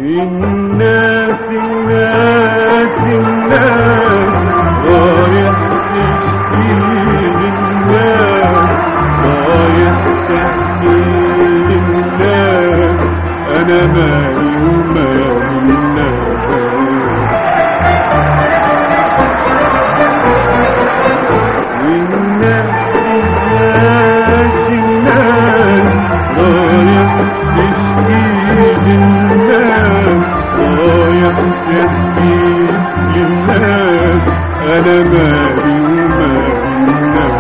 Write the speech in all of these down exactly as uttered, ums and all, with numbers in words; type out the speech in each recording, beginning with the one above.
الناس الناس الناس رايح تشكي للناس، رايح تحكي للناس أنا مالي ومال الناس. الناس الناس الناس رايح تشكي للناس، رايح تحكي للناس أنا مالي ومال الناس.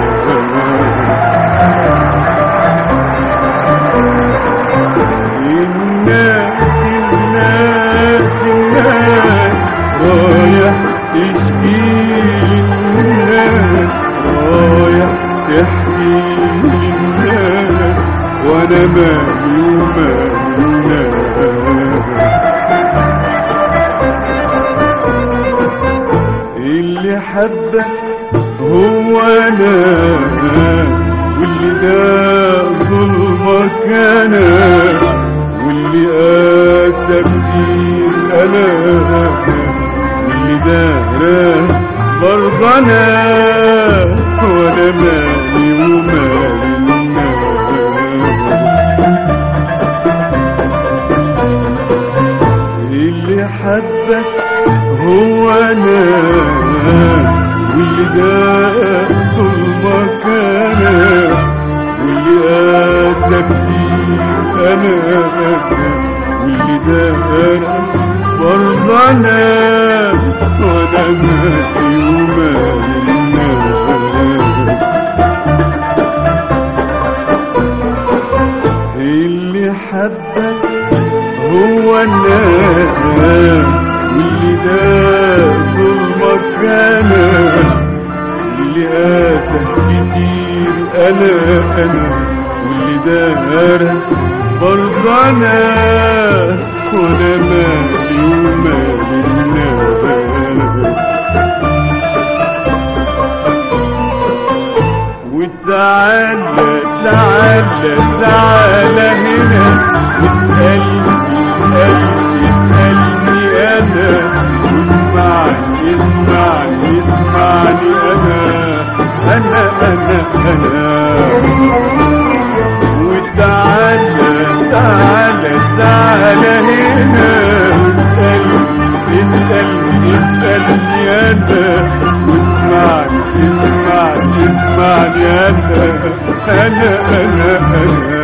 الناس الناس الناس رايح تشكي للناس، رايح تحكي للناس وأنا مالي ومال الناس. اللي حبك هو أنا، واللي ده ظلمك أنا، واللي قاسى كتير أنا، واللي دار برضه أنا وأنا مالي ومال الناس. اللي حبك هو أنا، واللي ده ظلمك أنا، واللي قاسى كتير أنا، واللي دار برضه أنا وأنا مالي ومال الناس. اللي حبك هو أنا، واللي دار ظلمك أنا، واللي قاسى كتير أنا أنا، واللي دار برضه أنا وأنا مالي ومال الناس. وتعالى تعالى تعالى هنا، واسألني اسألني اسألني أنا، واسمعني اسمعني اسمعني أنا أنا أنا أنا. وتعالى تعالى تعالى هنا، اسألني اسألني اسألني أنا، واسمعني اسمعني اسمعني أنا أنا أنا أنا.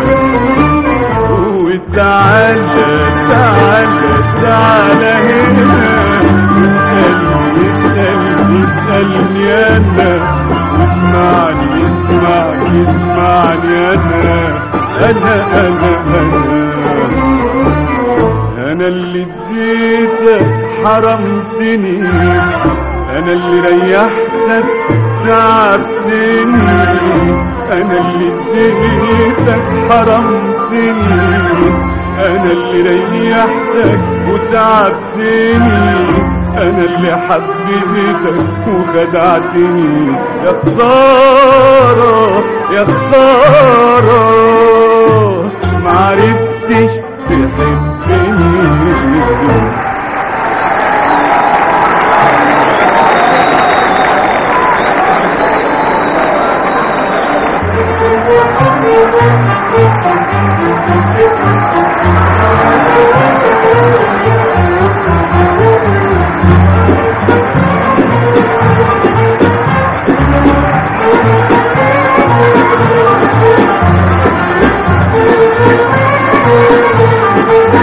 وتعالى تعالى تعالى هنا، اسألني اسألني اسألني أنا، واسمعني اسمعني اسمعني أنا أنا أنا أنا. أنا اللي اديتك حرمتني، أنا اللي ريحتك تعبتني، أنا اللي اديتك حرمتني، أنا اللي ريحتك وتعبتني، أنا اللي حبيتك وخدعتني. يا خسارة يا خسارة معرفتش تحبني. Thank you.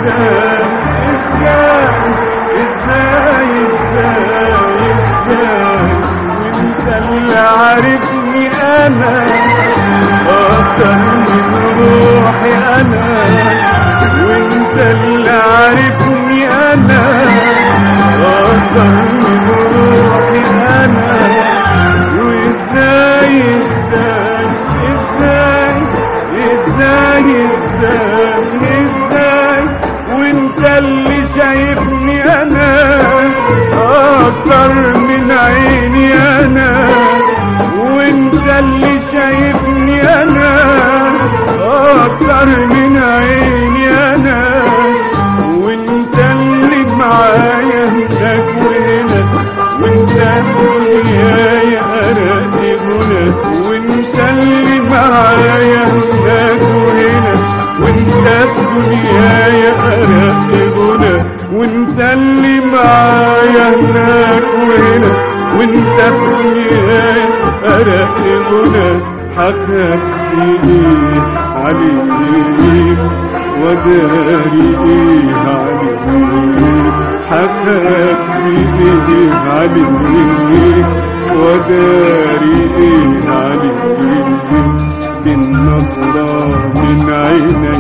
ازاي ازاي ازاي وانت اللي عارفني انا اكتر من روحي انا وانت اللي عارفني انا اكتر من روحي انا وازاي ازاي ازاي ازاي ازاي ازاي وانت اللي شايفني انا اكتر من عيني انا وانت اللي شايفني انا اكتر من عيني انا وانت اللي معايا هناك وهنا وانت دنيايا ارقي هنا وانت اللي معايا هناك وهنا وانت دنيايا ارقي هنا وانت اللي معايا هناك وهنا وانت دنيايا ارقي هنا حكاك ايه عليك وداري ايه عليك حكاك ايه عليك وداري ايه عليك بالنظرة من عيني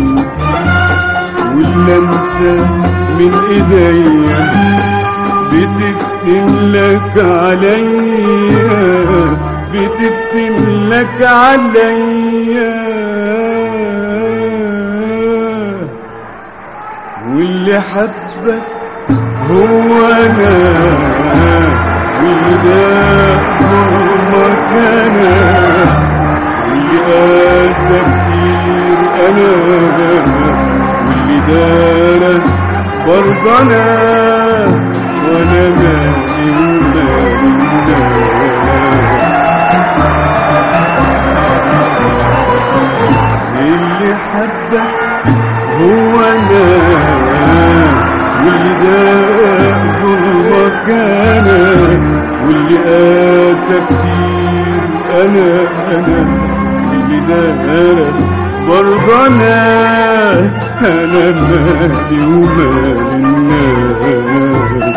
واللمسة من ايديا بتبتم لك عليا بتبتم لك عليا واللي حبك هو انا وده مكانا واللي قاسى كتير انا واللي دارت برضه انا وانا مالي ومالي اللي حبك هو انا واللي داق ظلمك انا واللي قاسى كتير انا انا واللي داق برضه انا انا مالي ومال الناس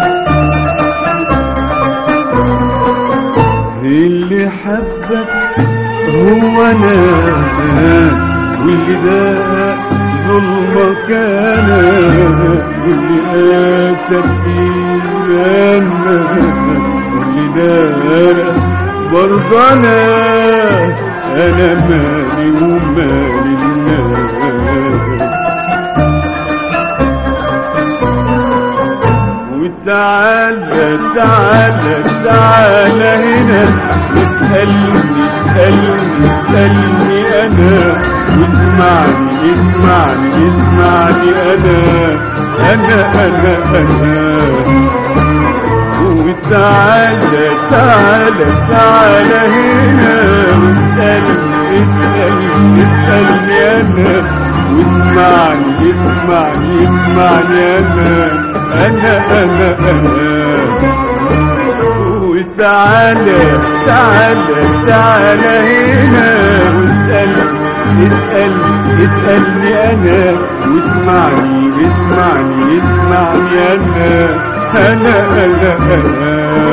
اللي حبك هو انا واللي داق ظلمك انا واللي قاسى كتير انا واللي داق برضه انا انا مالي ومال الناس وتعالى تعالى تعالى هنا اسألني اسألني اسألني انا واسمعني اسمعني اسمعني انا انا انا انا وتعالى تعالى تعالى هنا واسألني اسألني اسألني انا واسمعني اسمعني اسمعني انا انا انا انا وتعالى تعالى تعالى هنا واسألني اسألني اسألني انا واسمعني اسمعني اسمعني انا انا انا انا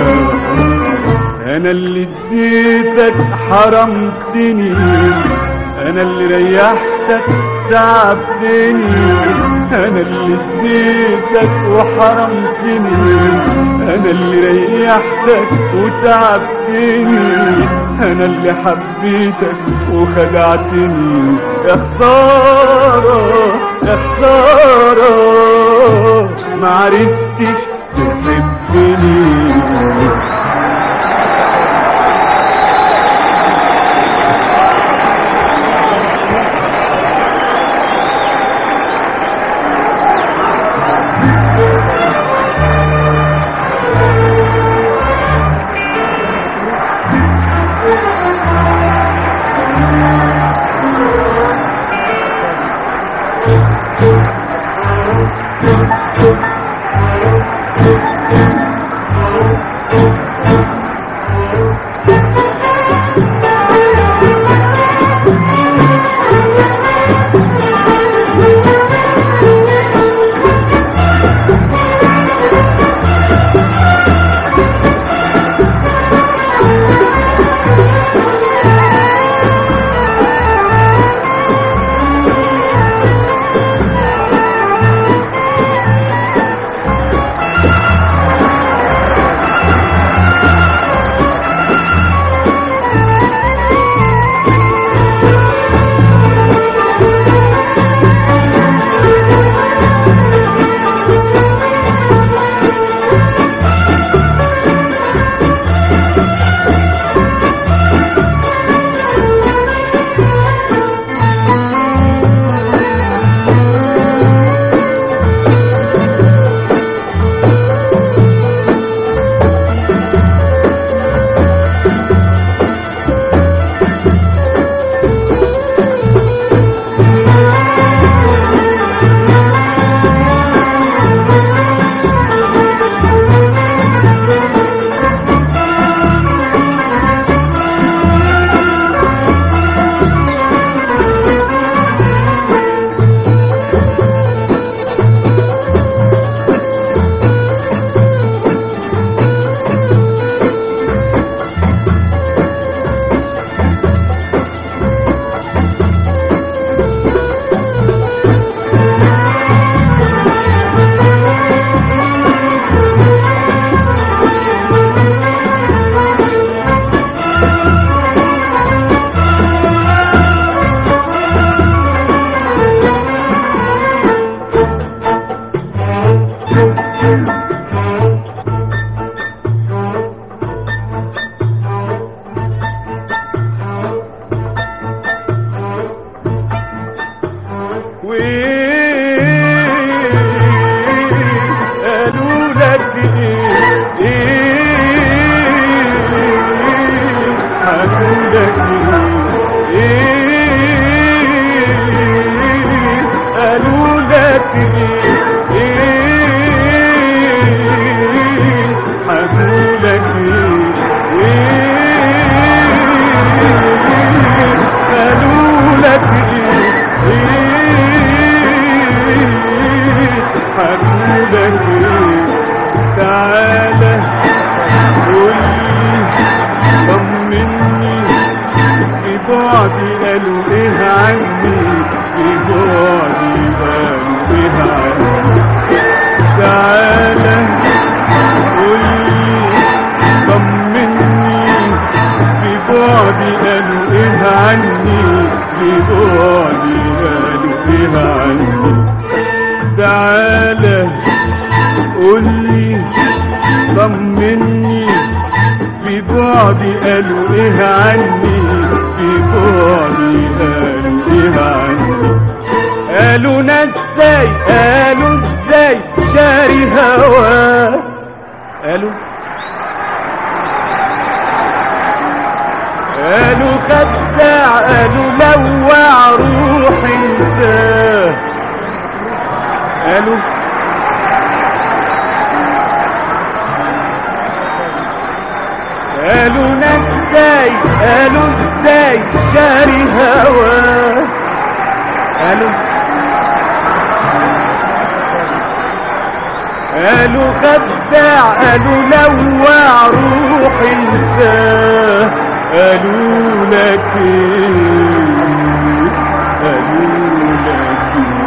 انا اللي اديتك حرمتني انا اللي ريحتك تعبتني انا اللي اديتك وحرمتني انا اللي ريحتك وتعبتني انا اللي حبيتك وخدعتني يا خسارة يا خسارة معرفتش تحبني بعدي قالوا ايه عني، في بعدي قالوا ايه عني. تعالى قولي طمني، في بعدي قالوا ايه عني، في بعدي قالوا ايه عني. قالوا ازاي قالوا ازاي شاري هواه، قالوا قالوا خداع، قالوا لوع روح انساه، قالوا قالوا ازاي قالوا ازاي شاري هواه، قالوا قالوا خداع، قالوا لوع روح انساه. قالوا لك ايه قالوا لك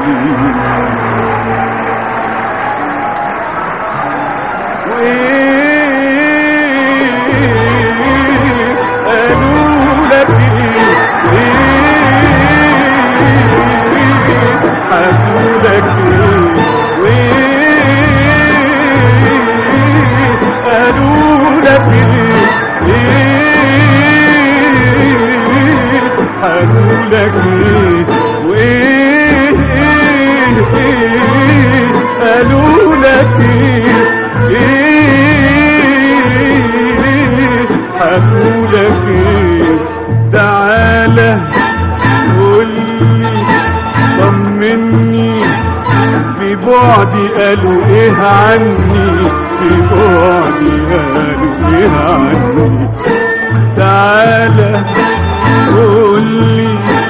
ايه قالوا لك ايه قالوا لك ايه قالوا لك ايه قالوا لك ايه قالوا لك ايه قالوا لك ايه. تعالى قولي طمني، في بعدي قالوا ايه عني، في بعدي قالوا ايه عني. تعالى قولي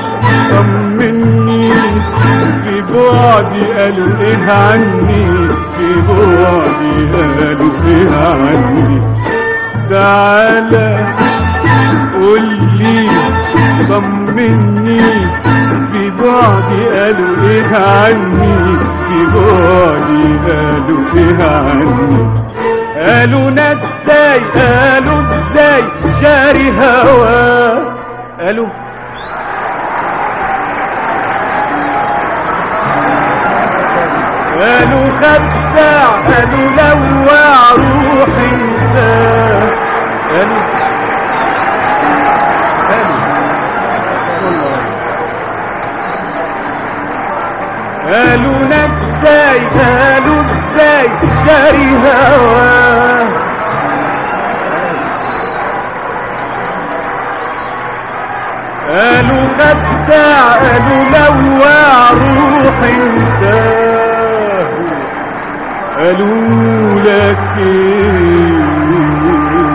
طمني، في بعدي قالوا ايه عني، في بعدي قالوا ايه عني. تعالى قولي طمني، في بعدي قالوا ايه عني، في بعدي قالوا ايه عني. قالوا ازاي قالوا ازاي شاري هواه، قالوا قالوا خداع، قالوا لوع روح انساه، قالوا قالوا ازاي قالوا ازاي شاري هواه. قالوا خداع، قالوا لوع روح انساه. قالوا لك ايه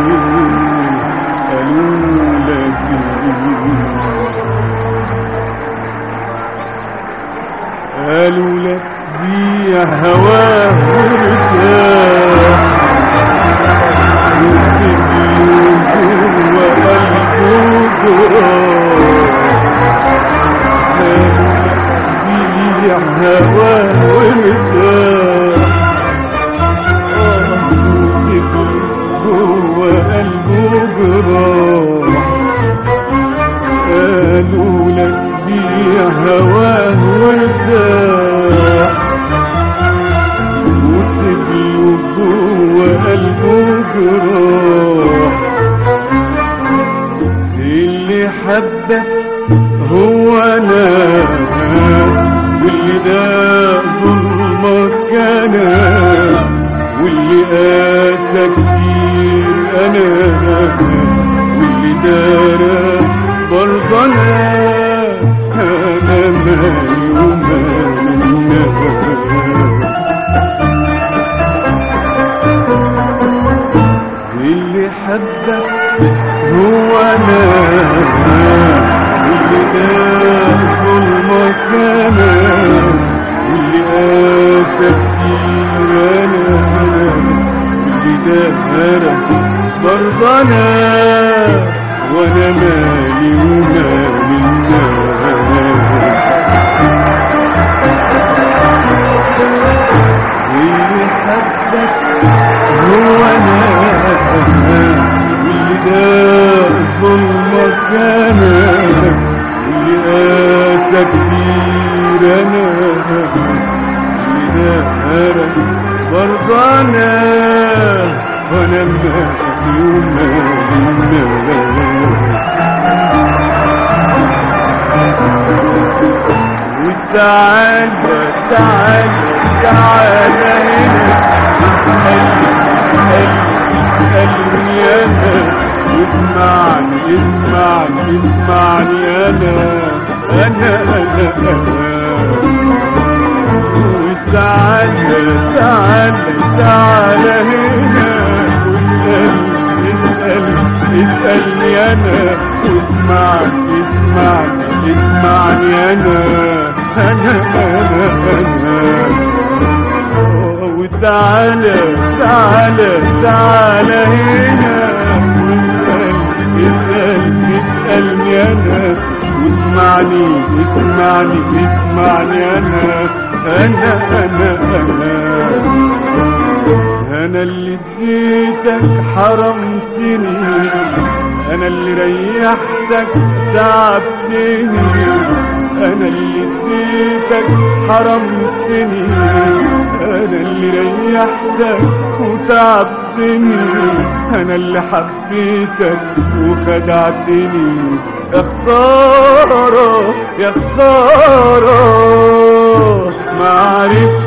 قالوا لك ايه قالوا لك بيع هواه وارتاح، وقلبه جراح. بيع هواه وارتاح، جوه قلبه جراح. قالوا لك بيع هواه وارتاح، وسيب له جوه قلبه جراح. اللي حبك هو انا، واللي ده ظلمك انا، واللي قاسى كتير انا، واللي دارى برضه انا. انا مالي ومال الناس، اللي حبك هو انا، واللي ده ظلمك انا، واللي قاسى كتير انا، واللي دارى برضه انا. وانا مالي ومال الناس، اللي حبك هو انا، واللي ده ظلمك انا اللي دارك برضه انا وانا مالي ومالي وتعالى تعالى تعالى هنا اسألني انا اسمعني اسمعني اسمعني انا انا انا انا وتعالى تعالى تعالى هنا واسألني اسألني اسألني انا واسمعني اسمعني اسمعني انا انا انا انا وتعالى تعالى تعالى هنا واسألني اسألني اسألني انا واسمعني اسمعني اسمعني انا انا انا انا انا اللي اديتك حرمتني انا اللي ريحتك تعبتني انا اللي اديتك حرمتني انا اللي ريحتك وتعبتني انا اللي حبيتك وخدعتني يا خسارة يا خسارة ما عرفت